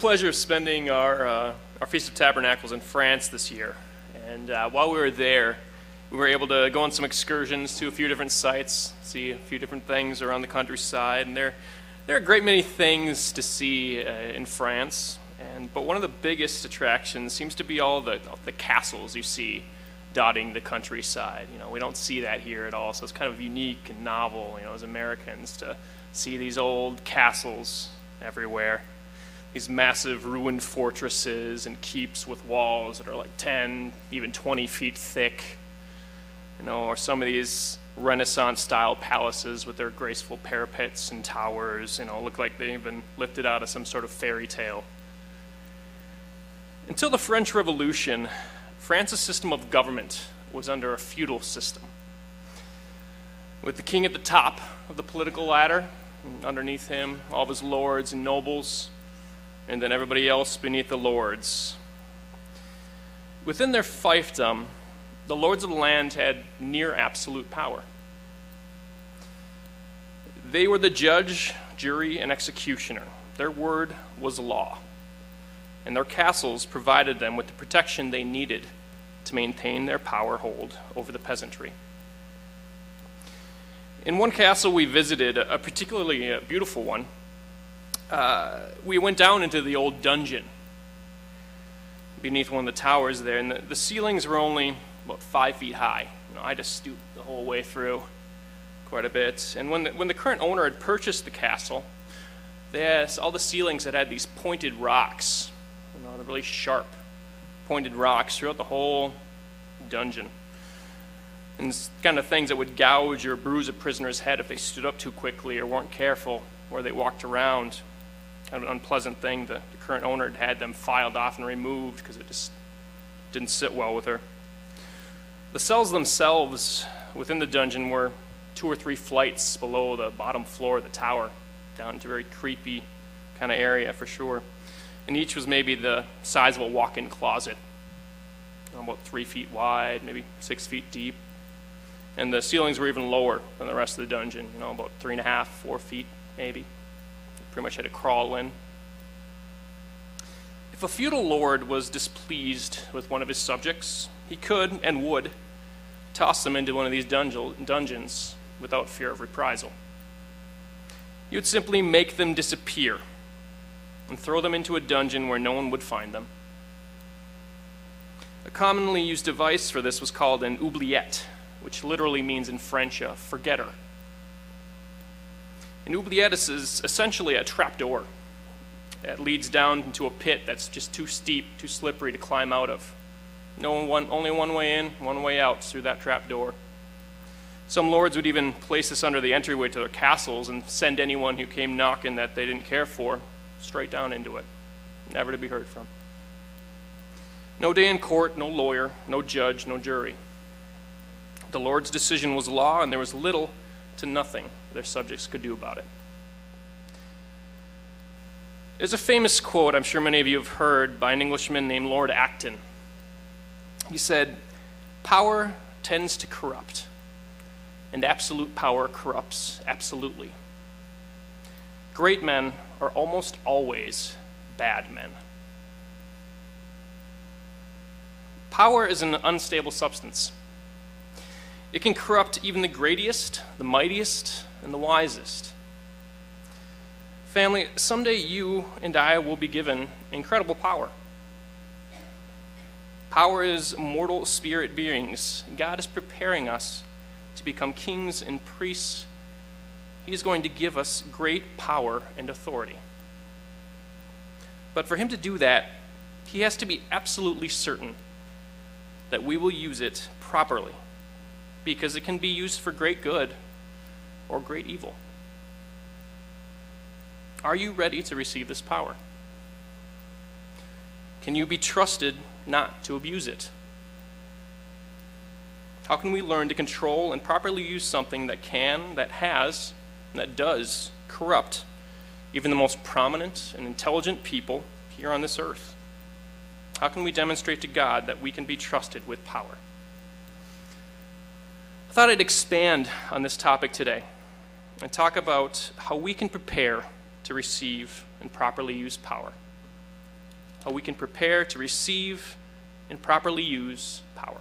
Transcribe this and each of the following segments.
pleasure of spending our Feast of Tabernacles in France this year. And while we were there, we were able to go on some excursions to a few different sites, see a few different things around the countryside. And there are a great many things to see in France. But one of the biggest attractions seems to be all the castles you see dotting the countryside. We don't see that here at all, so it's kind of unique and novel, as Americans, to see these old castles everywhere. These massive ruined fortresses and keeps with walls that are like 10, even 20 feet thick. Or some of these Renaissance-style palaces with their graceful parapets and towers, look like they've been lifted out of some sort of fairy tale. Until the French Revolution, France's system of government was under a feudal system, with the king at the top of the political ladder, and underneath him all of his lords and nobles, and then everybody else beneath the lords. Within their fiefdom, the lords of the land had near absolute power. They were the judge, jury, and executioner. Their word was law, and their castles provided them with the protection they needed to maintain their power hold over the peasantry. In one castle we visited, a particularly beautiful one, we went down into the old dungeon beneath one of the towers there, and the ceilings were only about 5 feet high. I had to stoop the whole way through quite a bit. And when the current owner had purchased the castle, they had all the ceilings that had these pointed rocks, the really sharp pointed rocks throughout the whole dungeon. And it's kind of things that would gouge or bruise a prisoner's head if they stood up too quickly or weren't careful where they walked around. Kind of an unpleasant thing. The current owner had them filed off and removed because it just didn't sit well with her. The cells themselves within the dungeon were 2 or 3 flights below the bottom floor of the tower, down into a very creepy kind of area for sure. And each was maybe the size of a walk-in closet, about 3 feet wide, maybe 6 feet deep. And the ceilings were even lower than the rest of the dungeon, about 3.5, 4 feet maybe. Pretty much had to crawl in. If a feudal lord was displeased with one of his subjects, he could and would toss them into one of these dungeons without fear of reprisal. He would simply make them disappear and throw them into a dungeon where no one would find them. A commonly used device for this was called an oubliette, which literally means in French a forgetter. An oubliette is essentially a trapdoor that leads down into a pit that's just too steep, too slippery to climb out of. Only one way in, one way out through that trapdoor. Some lords would even place this under the entryway to their castles and send anyone who came knocking that they didn't care for straight down into it, never to be heard from. No day in court, no lawyer, no judge, no jury. The Lord's decision was law, and there was little to nothing their subjects could do about it. There's a famous quote I'm sure many of you have heard by an Englishman named Lord Acton. He said, "Power tends to corrupt, and absolute power corrupts absolutely. Great men are almost always bad men." Power is an unstable substance. It can corrupt even the greatest, the mightiest, and the wisest. Family, someday you and I will be given incredible power. Power is mortal spirit beings. God is preparing us to become kings and priests. He is going to give us great power and authority. But for him to do that, he has to be absolutely certain that we will use it properly, because it can be used for great good or great evil. Are you ready to receive this power? Can you be trusted not to abuse it? How can we learn to control and properly use something that can, that has, and that does corrupt even the most prominent and intelligent people here on this earth? How can we demonstrate to God that we can be trusted with power? I thought I'd expand on this topic today and talk about how we can prepare to receive and properly use power. how we can prepare to receive and properly use power.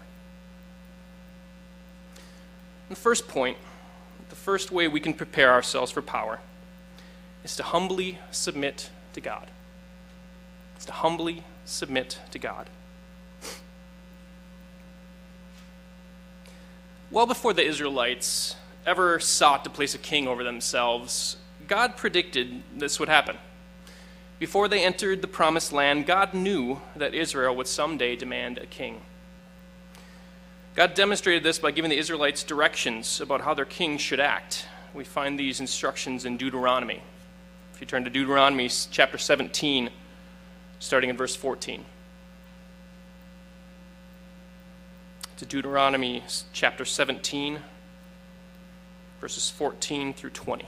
The first point, the first way we can prepare ourselves for power is to humbly submit to God. It's to humbly submit to God. Well before the Israelites ever sought to place a king over themselves, God predicted this would happen. Before they entered the promised land, God knew that Israel would someday demand a king. God demonstrated this by giving the Israelites directions about how their king should act. We find these instructions in Deuteronomy. If you turn to Deuteronomy chapter 17, starting in verse 14. To Deuteronomy chapter 17, verses 14 through 20.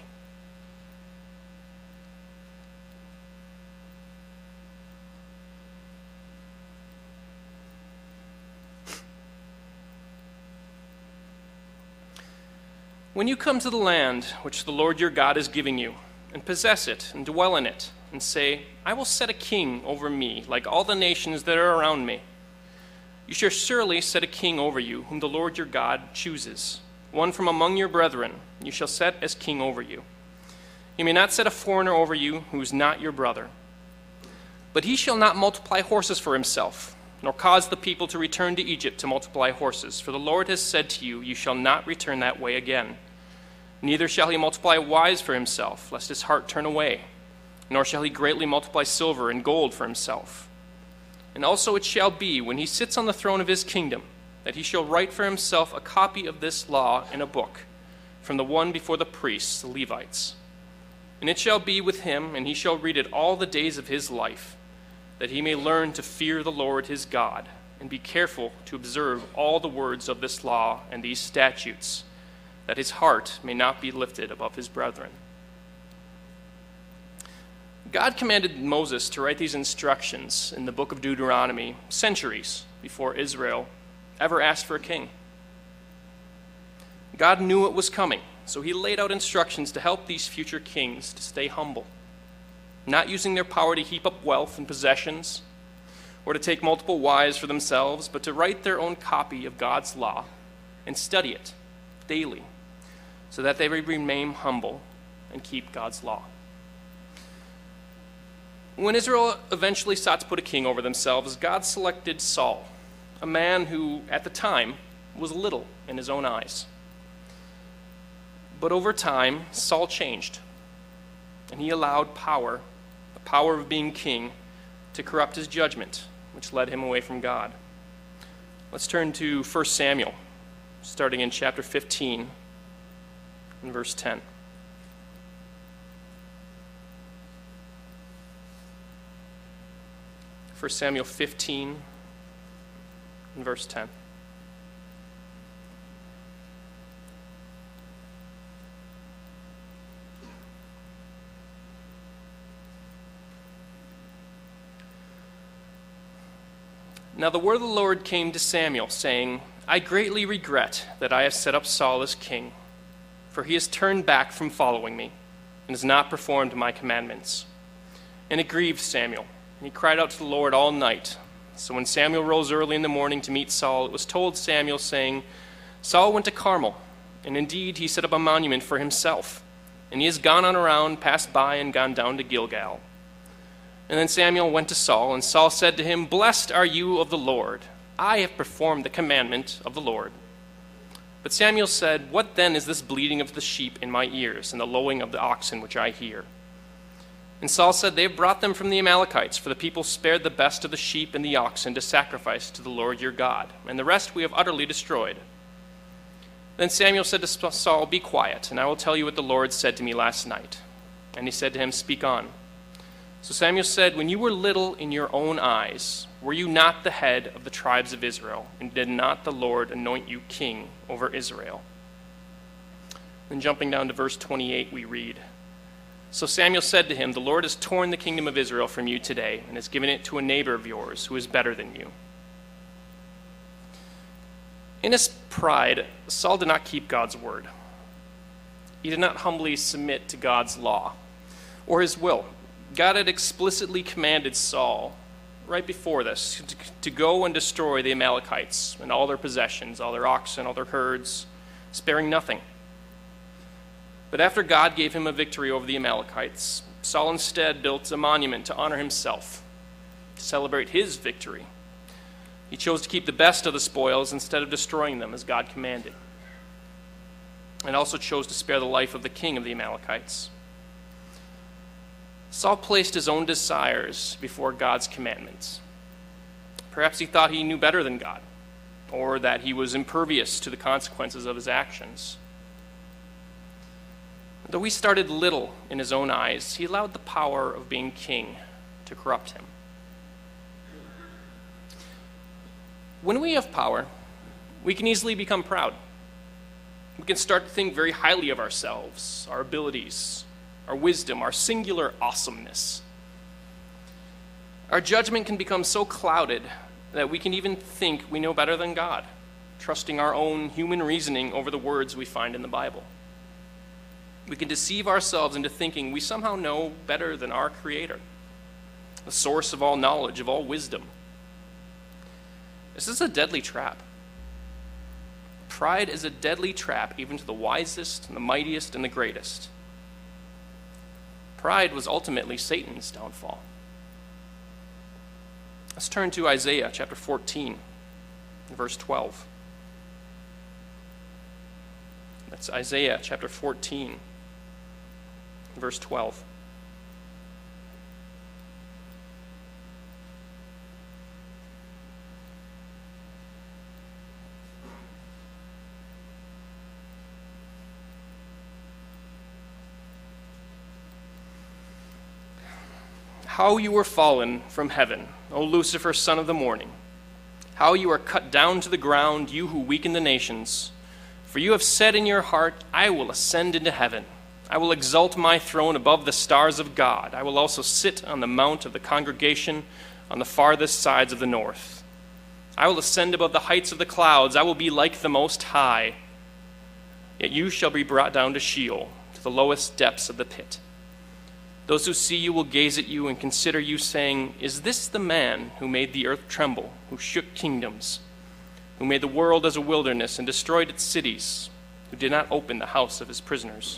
When you come to the land which the Lord your God is giving you, and possess it, and dwell in it, and say, I will set a king over me, like all the nations that are around me. You shall surely set a king over you, whom the Lord your God chooses, one from among your brethren, you shall set as king over you. You may not set a foreigner over you, who is not your brother. But he shall not multiply horses for himself, nor cause the people to return to Egypt to multiply horses. For the Lord has said to you, you shall not return that way again. Neither shall he multiply wives for himself, lest his heart turn away. Nor shall he greatly multiply silver and gold for himself. And also it shall be, when he sits on the throne of his kingdom, that he shall write for himself a copy of this law in a book, from the one before the priests, the Levites. And it shall be with him, and he shall read it all the days of his life, that he may learn to fear the Lord his God, and be careful to observe all the words of this law and these statutes, that his heart may not be lifted above his brethren. God commanded Moses to write these instructions in the book of Deuteronomy centuries before Israel ever asked for a king. God knew it was coming, so he laid out instructions to help these future kings to stay humble, not using their power to heap up wealth and possessions, or to take multiple wives for themselves, but to write their own copy of God's law and study it daily, so that they would remain humble and keep God's law. When Israel eventually sought to put a king over themselves, God selected Saul, a man who, at the time, was little in his own eyes. But over time, Saul changed, and he allowed power, the power of being king, to corrupt his judgment, which led him away from God. Let's turn to 1 Samuel, starting in chapter 15 and verse 10. 1 Samuel 15 and verse 10. Now the word of the Lord came to Samuel, saying, I greatly regret that I have set up Saul as king, for he has turned back from following me, and has not performed my commandments. And it grieved Samuel, and he cried out to the Lord all night. So when Samuel rose early in the morning to meet Saul, it was told Samuel, saying, Saul went to Carmel, and indeed he set up a monument for himself, and he has gone on around, passed by, and gone down to Gilgal. And then Samuel went to Saul, and Saul said to him, Blessed are you of the Lord. I have performed the commandment of the Lord. But Samuel said, What then is this bleating of the sheep in my ears, and the lowing of the oxen which I hear? And Saul said, They have brought them from the Amalekites, for the people spared the best of the sheep and the oxen to sacrifice to the Lord your God, and the rest we have utterly destroyed. Then Samuel said to Saul, Be quiet, and I will tell you what the Lord said to me last night. And he said to him, Speak on. So Samuel said, When you were little in your own eyes, were you not the head of the tribes of Israel, and did not the Lord anoint you king over Israel? Then jumping down to verse 28, we read, So Samuel said to him, The Lord has torn the kingdom of Israel from you today, and has given it to a neighbor of yours who is better than you. In his pride, Saul did not keep God's word. He did not humbly submit to God's law or his will. God had explicitly commanded Saul right before this to go and destroy the Amalekites and all their possessions, all their oxen, all their herds, sparing nothing. But after God gave him a victory over the Amalekites, Saul instead built a monument to honor himself, to celebrate his victory. He chose to keep the best of the spoils instead of destroying them as God commanded, and also chose to spare the life of the king of the Amalekites. Saul placed his own desires before God's commandments. Perhaps he thought he knew better than God, or that he was impervious to the consequences of his actions. Though he started little in his own eyes, he allowed the power of being king to corrupt him. When we have power, we can easily become proud. We can start to think very highly of ourselves, our abilities, our wisdom, our singular awesomeness. Our judgment can become so clouded that we can even think we know better than God, trusting our own human reasoning over the words we find in the Bible. We can deceive ourselves into thinking we somehow know better than our Creator, the source of all knowledge, of all wisdom. This is a deadly trap. Pride is a deadly trap even to the wisest and the mightiest and the greatest. Pride was ultimately Satan's downfall. Let's turn to Isaiah chapter 14, verse 12. That's Isaiah chapter 14, verse 12. How you were fallen from heaven, O Lucifer, son of the morning. How you are cut down to the ground, you who weaken the nations. For you have said in your heart, I will ascend into heaven. I will exalt my throne above the stars of God. I will also sit on the mount of the congregation on the farthest sides of the north. I will ascend above the heights of the clouds. I will be like the Most High. Yet you shall be brought down to Sheol, to the lowest depths of the pit. Those who see you will gaze at you and consider you, saying, Is this the man who made the earth tremble, who shook kingdoms, who made the world as a wilderness and destroyed its cities, who did not open the house of his prisoners?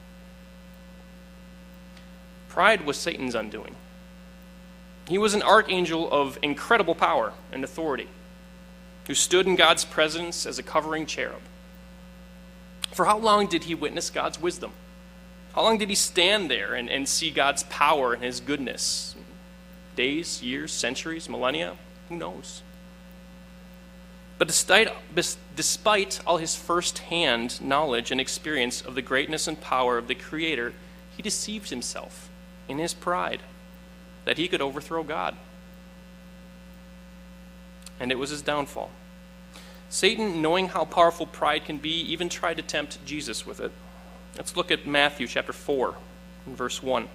Pride was Satan's undoing. He was an archangel of incredible power and authority, who stood in God's presence as a covering cherub. For how long did he witness God's wisdom? How long did he stand there and see God's power and his goodness? Days, years, centuries, millennia? Who knows? But despite all his first-hand knowledge and experience of the greatness and power of the Creator, he deceived himself in his pride that he could overthrow God. And it was his downfall. Satan, knowing how powerful pride can be, even tried to tempt Jesus with it. Let's look at Matthew chapter 4, verse 1.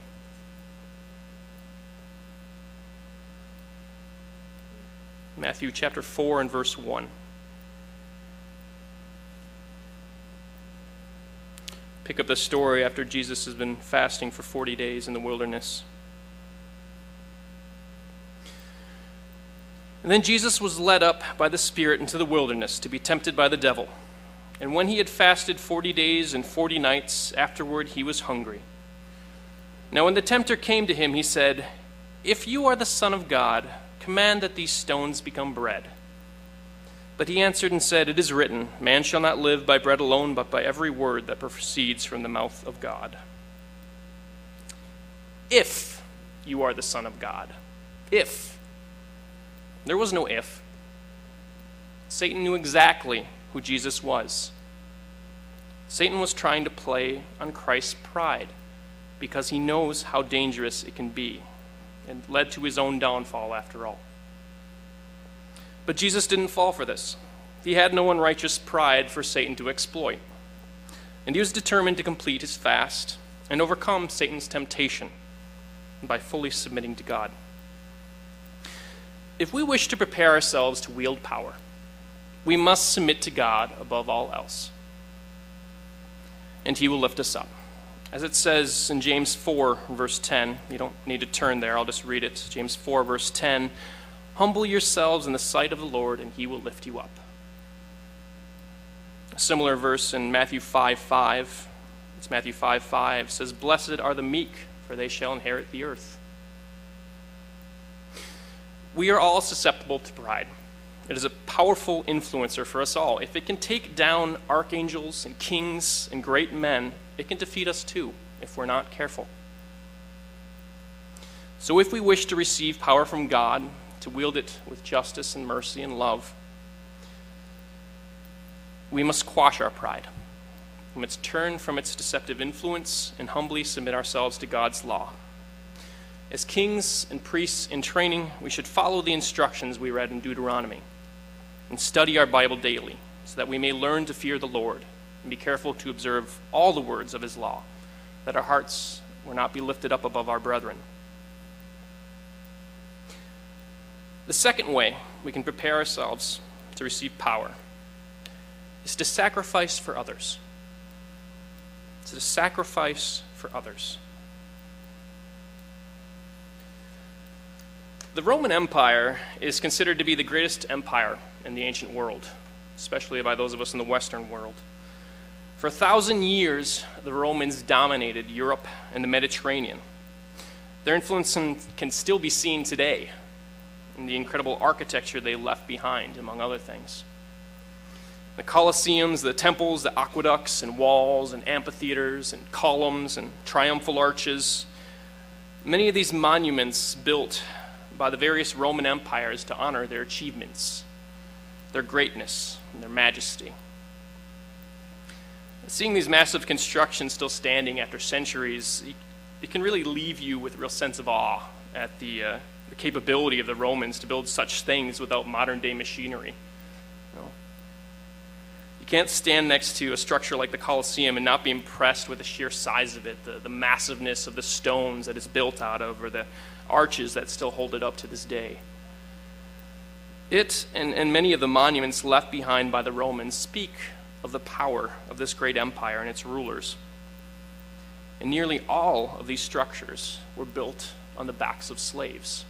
Matthew chapter 4 and verse 1. Pick up the story after Jesus has been fasting for 40 days in the wilderness. And then Jesus was led up by the Spirit into the wilderness to be tempted by the devil. And when he had fasted 40 days and 40 nights, afterward he was hungry. Now when the tempter came to him, he said, If you are the Son of God, command that these stones become bread. But he answered and said, It is written, Man shall not live by bread alone, but by every word that proceeds from the mouth of God. If you are the Son of God. If. There was no if. Satan knew exactly who Jesus was. Satan was trying to play on Christ's pride because he knows how dangerous it can be, and led to his own downfall after all. But Jesus didn't fall for this. He had no unrighteous pride for Satan to exploit. And he was determined to complete his fast and overcome Satan's temptation by fully submitting to God. If we wish to prepare ourselves to wield power, we must submit to God above all else. And he will lift us up. As it says in James 4, verse 10, you don't need to turn there, I'll just read it. James 4, verse 10, Humble yourselves in the sight of the Lord, and he will lift you up. A similar verse in Matthew 5:5. It's Matthew 5:5 says, Blessed are the meek, for they shall inherit the earth. We are all susceptible to pride. It is a powerful influencer for us all. If it can take down archangels and kings and great men, it can defeat us too, if we're not careful. So if we wish to receive power from God, to wield it with justice and mercy and love, we must quash our pride. We must turn from its deceptive influence and humbly submit ourselves to God's law. As kings and priests in training, we should follow the instructions we read in Deuteronomy and study our Bible daily so that we may learn to fear the Lord and be careful to observe all the words of his law, that our hearts will not be lifted up above our brethren. The second way we can prepare ourselves to receive power is to sacrifice for others. It's to sacrifice for others. The Roman Empire is considered to be the greatest empire in the ancient world, especially by those of us in the Western world. For 1,000 years, the Romans dominated Europe and the Mediterranean. Their influence can still be seen today in the incredible architecture they left behind, among other things. The Colosseums, the temples, the aqueducts and walls and amphitheaters and columns and triumphal arches. Many of these monuments built by the various Roman empires to honor their achievements, their greatness, and their majesty. Seeing these massive constructions still standing after centuries, it can really leave you with a real sense of awe at the capability of the Romans to build such things without modern-day machinery. You can't stand next to a structure like the Colosseum and not be impressed with the sheer size of it, the massiveness of the stones that it's built out of, or the arches that still hold it up to this day. It and many of the monuments left behind by the Romans speak of the power of this great empire and its rulers. And nearly all of these structures were built on the backs of slaves.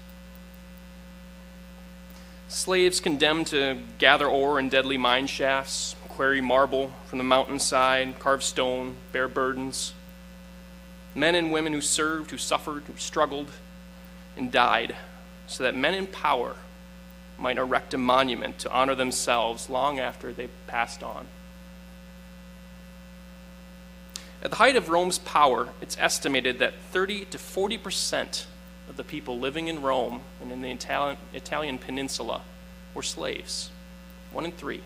Slaves condemned to gather ore in deadly mine shafts, quarry marble from the mountainside, carve stone, bear burdens. Men and women who served, who suffered, who struggled, and died, so that men in power might erect a monument to honor themselves long after they passed on. At the height of Rome's power, it's estimated that 30 to 40% of the people living in Rome and in the Italian peninsula were slaves. 1 in 3.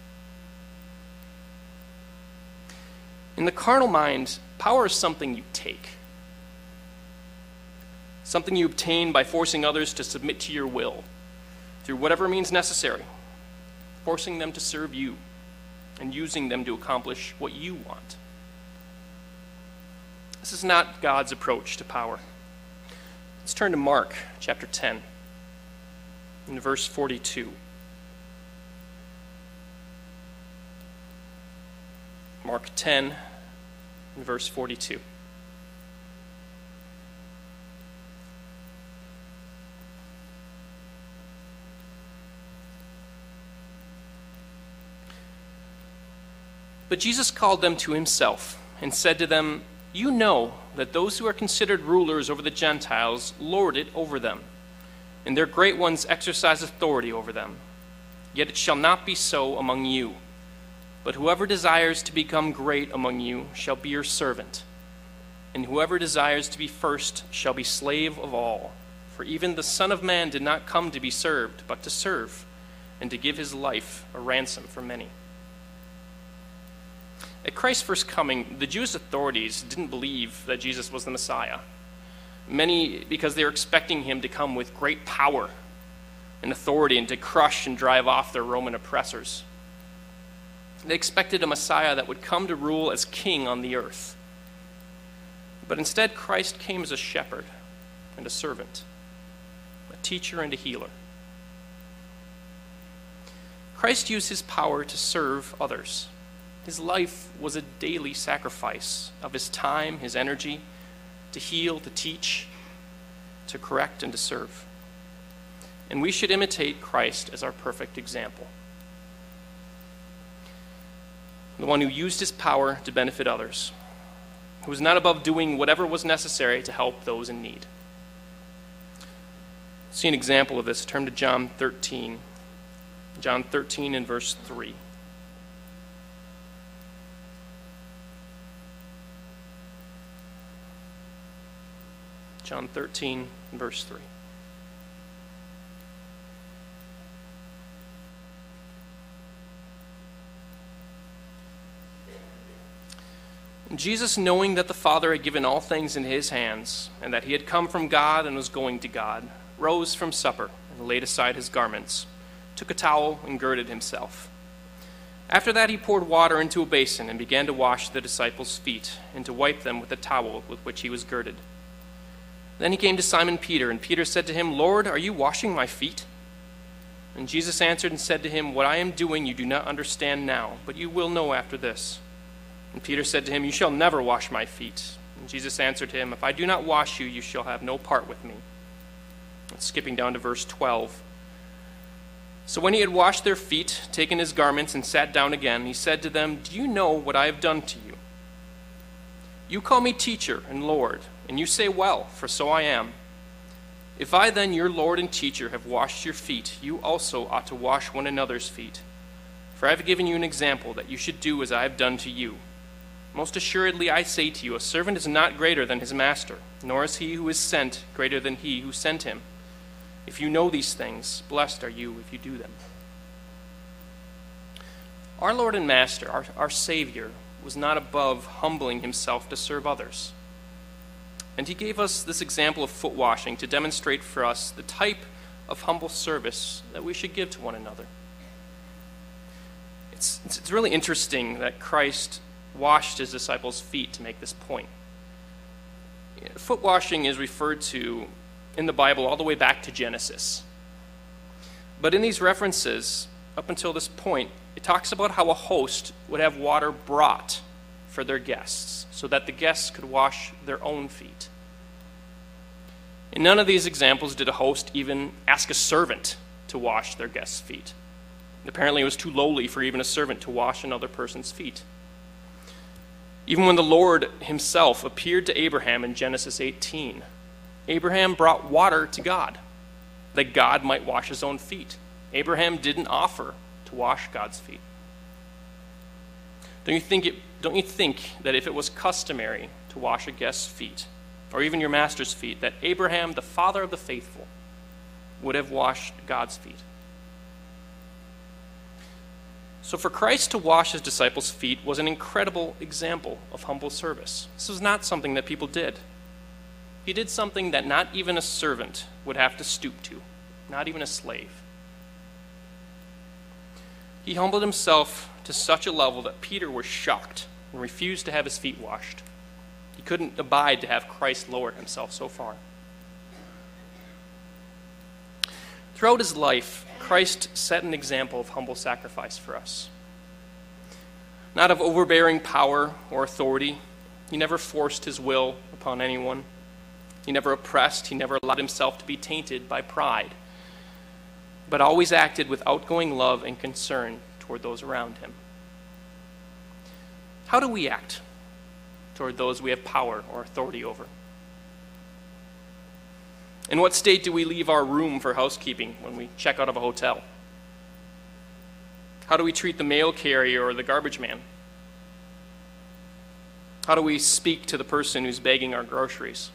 In the carnal mind, power is something you take. Something you obtain by forcing others to submit to your will through whatever means necessary, forcing them to serve you and using them to accomplish what you want. This is not God's approach to power. Let's turn to Mark chapter 10 in verse 42. Mark 10 in verse 42. But Jesus called them to himself and said to them, You know that those who are considered rulers over the Gentiles lord it over them, and their great ones exercise authority over them. Yet it shall not be so among you. But whoever desires to become great among you shall be your servant, and whoever desires to be first shall be slave of all. For even the Son of Man did not come to be served, but to serve, and to give his life a ransom for many. At Christ's first coming, the Jewish authorities didn't believe that Jesus was the Messiah. Many, because they were expecting him to come with great power and authority and to crush and drive off their Roman oppressors. They expected a Messiah that would come to rule as king on the earth. But instead, Christ came as a shepherd and a servant, a teacher and a healer. Christ used his power to serve others. His life was a daily sacrifice of his time, his energy, to heal, to teach, to correct, and to serve. and we should imitate Christ as our perfect example. The one who used his power to benefit others, who was not above doing whatever was necessary to help those in need. See an example of this. Turn to John 13. John 13 and verse 3. John 13 and verse 3. Jesus, knowing that the Father had given all things in his hands, and that he had come from God and was going to God, rose from supper and laid aside his garments, took a towel and girded himself. After that he poured water into a basin and began to wash the disciples' feet and to wipe them with the towel with which he was girded. Then he came to Simon Peter, and Peter said to him, "Lord, are you washing my feet?" And Jesus answered and said to him, "What I am doing you do not understand now, but you will know after this." And Peter said to him, "You shall never wash my feet." And Jesus answered him, "If I do not wash you, you shall have no part with me." And skipping down to verse 12. So when he had washed their feet, taken his garments, and sat down again, he said to them, "Do you know what I have done to you? You call me teacher and Lord, and you say, 'Well, for so I am.' If I then, your Lord and teacher, have washed your feet, you also ought to wash one another's feet. For I have given you an example that you should do as I have done to you. Most assuredly I say to you, a servant is not greater than his master, nor is he who is sent greater than he who sent him. If you know these things, blessed are you if you do them." Our Lord and Master, our Savior, was not above humbling himself to serve others. And he gave us this example of foot washing to demonstrate for us the type of humble service that we should give to one another. It's really interesting that Christ washed his disciples' feet to make this point. Foot washing is referred to in the Bible all the way back to Genesis. But in these references, up until this point, it talks about how a host would have water brought for their guests so that the guests could wash their own feet. In none of these examples did a host even ask a servant to wash their guests' feet. Apparently it was too lowly for even a servant to wash another person's feet. Even when the Lord himself appeared to Abraham in Genesis 18, Abraham brought water to God, that God might wash his own feet. Abraham didn't offer to wash God's feet. Don't you think that if it was customary to wash a guest's feet, or even your master's feet, that Abraham, the father of the faithful, would have washed God's feet? So for Christ to wash his disciples' feet was an incredible example of humble service. This was not something that people did. He did something that not even a servant would have to stoop to, not even a slave. He humbled himself to such a level that Peter was shocked and refused to have his feet washed. He couldn't abide to have Christ lower himself so far. Throughout his life, Christ set an example of humble sacrifice for us. Not of overbearing power or authority. He never forced his will upon anyone. He never oppressed. He never allowed himself to be tainted by pride, but always acted with outgoing love and concern toward those around him. How do we act toward those we have power or authority over? In what state do we leave our room for housekeeping when we check out of a hotel? How do we treat the mail carrier or the garbage man? How do we speak to the person who's bagging our groceries?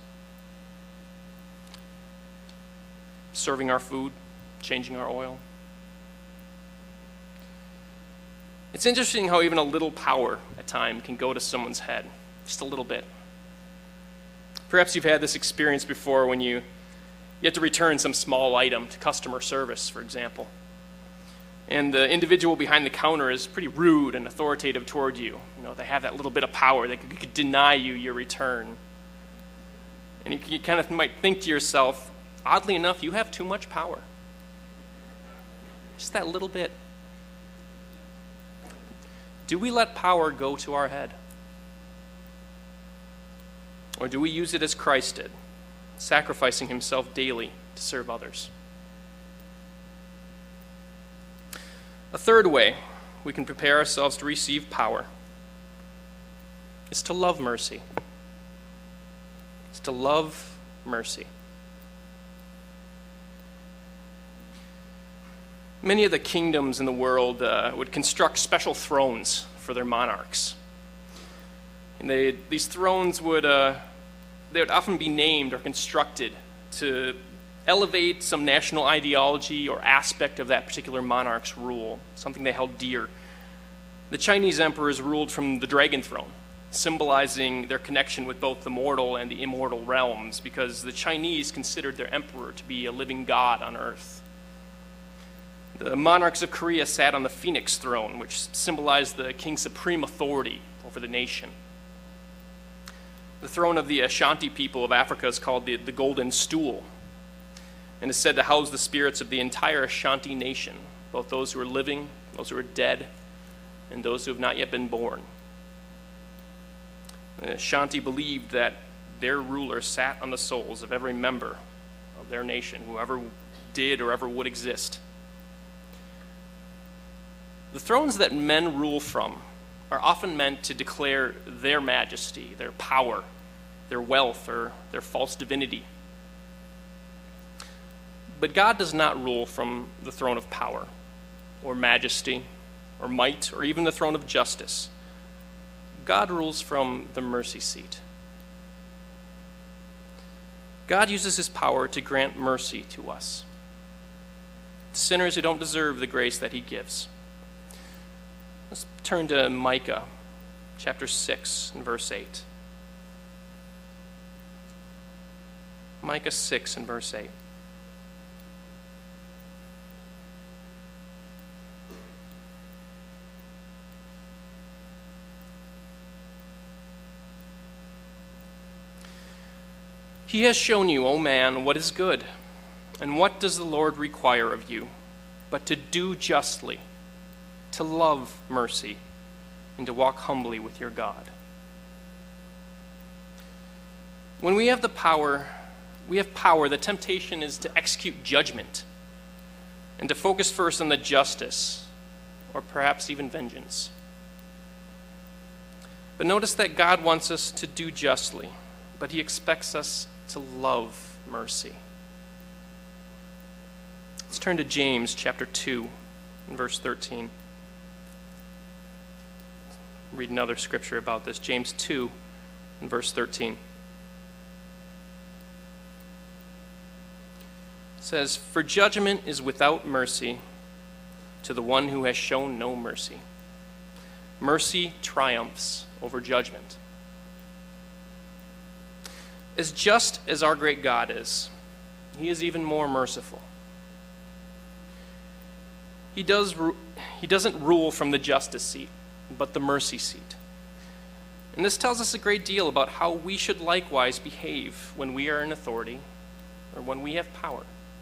Serving our food, changing our oil. It's interesting how even a little power at times can go to someone's head, just a little bit. Perhaps you've had this experience before when you have to return some small item to customer service, for example. And the individual behind the counter is pretty rude and authoritative toward you. They have that little bit of power. They could deny you your return. And you kind of might think to yourself, oddly enough, you have too much power. Just that little bit. Do we let power go to our head? Or do we use it as Christ did, sacrificing himself daily to serve others? A third way we can prepare ourselves to receive power is to love mercy. It's to love mercy. Many of the kingdoms in the world would construct special thrones for their monarchs. And these thrones would often be named or constructed to elevate some national ideology or aspect of that particular monarch's rule, something they held dear. The Chinese emperors ruled from the dragon throne, symbolizing their connection with both the mortal and the immortal realms, because the Chinese considered their emperor to be a living god on earth. The monarchs of Korea sat on the phoenix throne, which symbolized the king's supreme authority over the nation. The throne of the Ashanti people of Africa is called the Golden Stool, and is said to house the spirits of the entire Ashanti nation, both those who are living, those who are dead, and those who have not yet been born. The Ashanti believed that their ruler sat on the souls of every member of their nation, whoever did or ever would exist. The thrones that men rule from are often meant to declare their majesty, their power, their wealth, or their false divinity. But God does not rule from the throne of power, or majesty, or might, or even the throne of justice. God rules from the mercy seat. God uses his power to grant mercy to us, sinners who don't deserve the grace that he gives. Let's turn to Micah chapter 6 and verse 8. Micah 6 and verse 8. He has shown you, O man, what is good, and what does the Lord require of you, but to do justly, to love mercy, and to walk humbly with your God. When we have the power, the temptation is to execute judgment and to focus first on the justice, or perhaps even vengeance. But notice that God wants us to do justly, but he expects us to love mercy. Let's turn to James chapter 2 and verse 13. Read another scripture about this. James 2 and verse 13. It says, "For judgment is without mercy to the one who has shown no mercy. Mercy triumphs over judgment." As just as our great God is, he is even more merciful. He doesn't rule from the justice seat, but the mercy seat. And this tells us a great deal about how we should likewise behave when we are in authority or when we have power.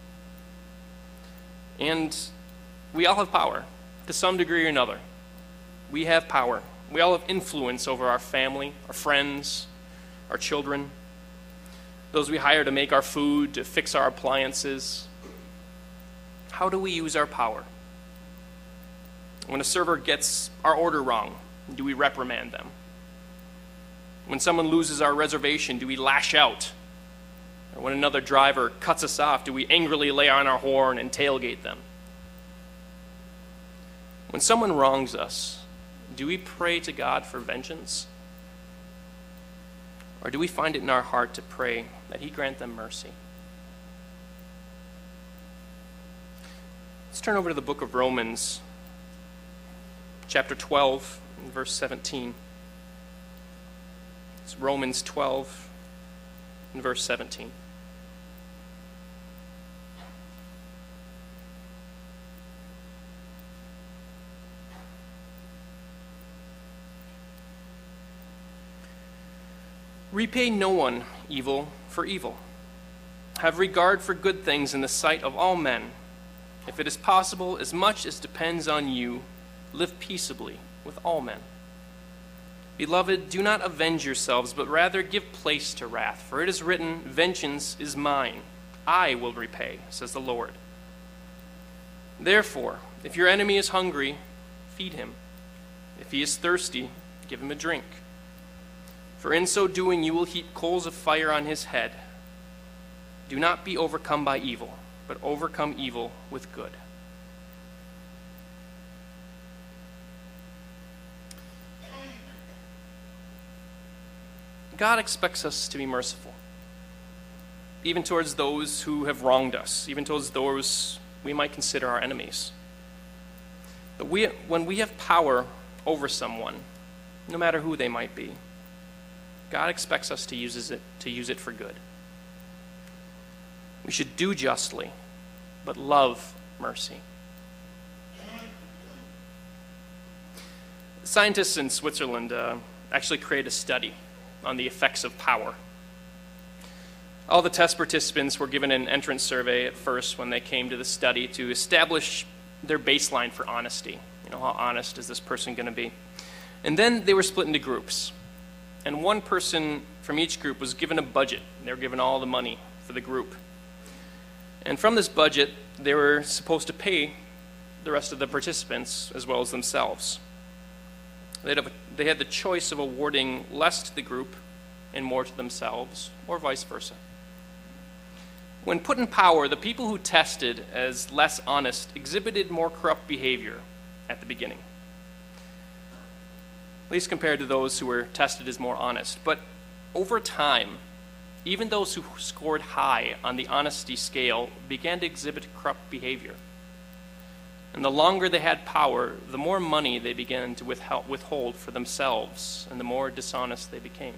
And we all have power to some degree or another. We have power. We all have influence over our family, our friends, our children, those we hire to make our food, to fix our appliances. How do we use our power? When a server gets our order wrong, do we reprimand them? When someone loses our reservation, do we lash out? Or when another driver cuts us off, do we angrily lay on our horn and tailgate them? When someone wrongs us, do we pray to God for vengeance? Or do we find it in our heart to pray that he grant them mercy? Let's turn over to the book of Romans, chapter 12, and verse 17. It's Romans 12 and verse 17. Repay no one evil for evil. Have regard for good things in the sight of all men. If it is possible, as much as depends on you, live peaceably with all men. Beloved, do not avenge yourselves, but rather give place to wrath. For it is written, "Vengeance is mine. I will repay," says the Lord. Therefore, if your enemy is hungry, feed him. If he is thirsty, give him a drink. For in so doing you will heap coals of fire on his head. Do not be overcome by evil, but overcome evil with good. God expects us to be merciful, even towards those who have wronged us, even towards those we might consider our enemies. But when we have power over someone, no matter who they might be, God expects us to use it for good. We should do justly, but love mercy. Scientists in Switzerland actually created a study on the effects of power. All the test participants were given an entrance survey at first when they came to the study to establish their baseline for honesty. You know, how honest is this person going to be? And then they were split into groups. And one person from each group was given a budget. They were given all the money for the group. And from this budget, they were supposed to pay the rest of the participants as well as themselves. They had the choice of awarding less to the group and more to themselves, or vice versa. When put in power, the people who tested as less honest exhibited more corrupt behavior at the beginning, at least compared to those who were tested as more honest. But over time, even those who scored high on the honesty scale began to exhibit corrupt behavior. And the longer they had power, the more money they began to withhold for themselves, and the more dishonest they became.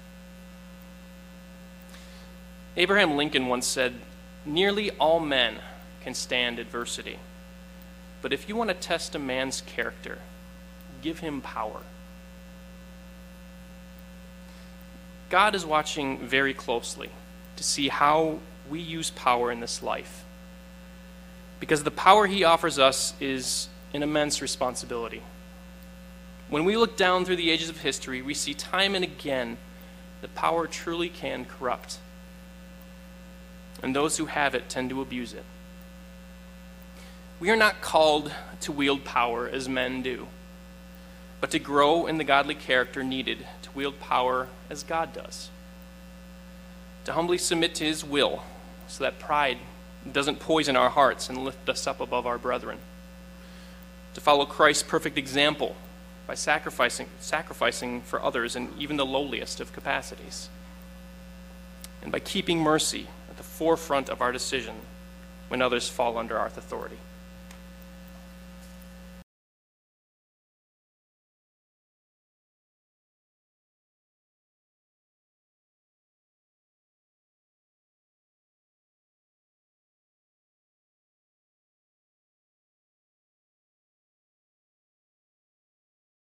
Abraham Lincoln once said, "Nearly all men can stand adversity, but if you want to test a man's character, give him power." God is watching very closely to see how we use power in this life, because the power he offers us is an immense responsibility. When we look down through the ages of history, we see time and again that power truly can corrupt, and those who have it tend to abuse it. We are not called to wield power as men do, but to grow in the godly character needed to wield power as God does, to humbly submit to his will so that pride doesn't poison our hearts and lift us up above our brethren, to follow Christ's perfect example by sacrificing for others in even the lowliest of capacities, and by keeping mercy at the forefront of our decision when others fall under our authority.